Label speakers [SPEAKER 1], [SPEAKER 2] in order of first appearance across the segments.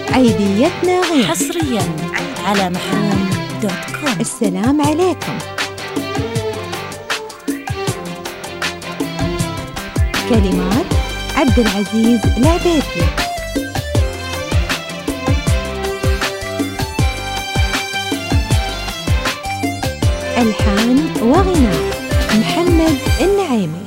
[SPEAKER 1] عيديتنا غير
[SPEAKER 2] حصريا على محروم.com.
[SPEAKER 1] السلام عليكم. كلمات عبد العزيز العبيدي، ألحان وغناء محمد النعيمي.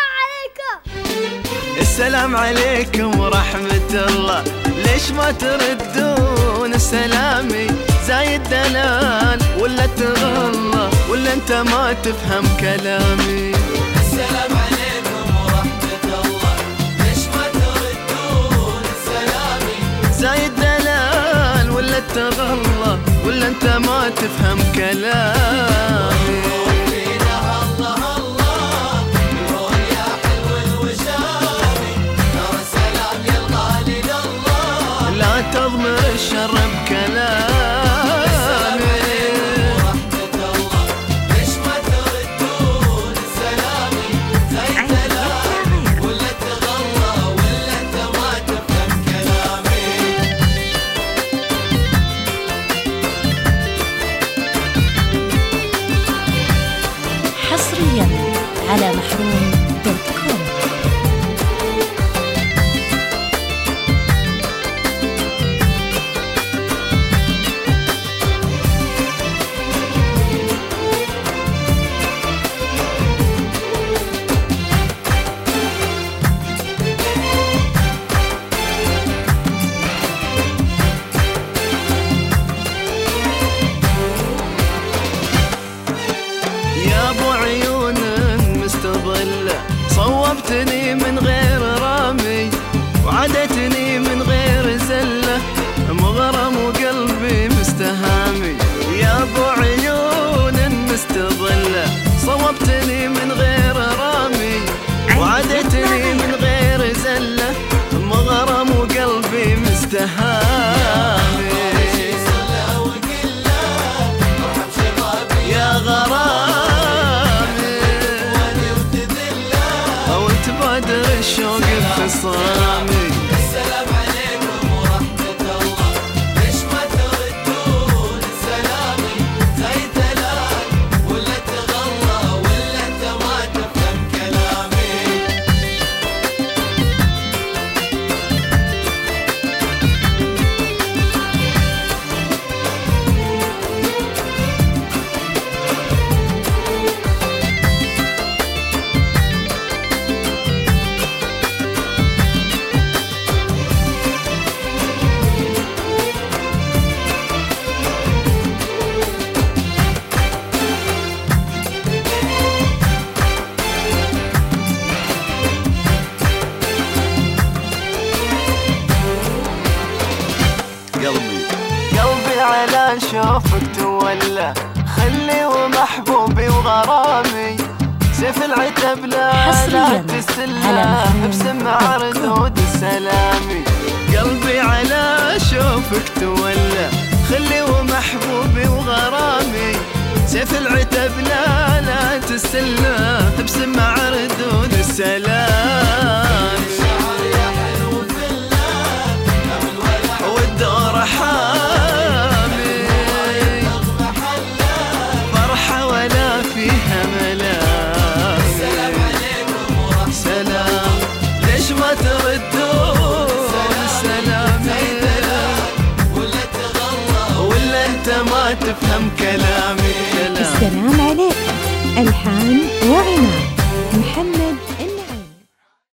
[SPEAKER 3] السلام عليكم ورحمة الله، ليش ما تردون سلامي؟ زايد دلال ولا تغلى ولا انت ما تفهم كلامي؟ السلام عليكم ورحمة الله، ليش ما تردون سلامي؟ زايد دلال ولا تغلى ولا انت ما تفهم كلامي؟ تضمر الشر بكلامي. ورحمة الله، ليش ما تردون سلامي؟ زايد دلال ولا تغلى ولا انت ما تفهم كلامي؟
[SPEAKER 2] حصريا على محروم.com.
[SPEAKER 3] صوبتني من غير رامي وعدتني من غير زلة، مغرم وقلبي مستهامي. يا ابو عيون مستظلة، صوبتني من غير رامي وعدتني من غير زلة، مغرم وقلبي مستهامي. يا غرام تبادر الشوق بخصامي. السلام عليكم ورحمة الله، ليش ما تردون سلامي؟ زايد دلال ولا تغلى ولا انت ما تفهم كلامي؟ قلبي على شوفك تولى، خلي ومحبوبي وغرامي. سيف العتب لا تسلى بسمع ردود سلامي. قلبي على شوفك تولى، خلي ومحبوبي وغرامي. سيف العتب لا تسلى بسمع ردود سلامي. والدور حامي فرحة ولا فيها ملام. السلام عليكم ورحمة سلام، ليش ما تردون سلامي؟ ولا تغلى ولا انت ما تفهم كلامي؟
[SPEAKER 1] السلام عليكم، ألحان وغناء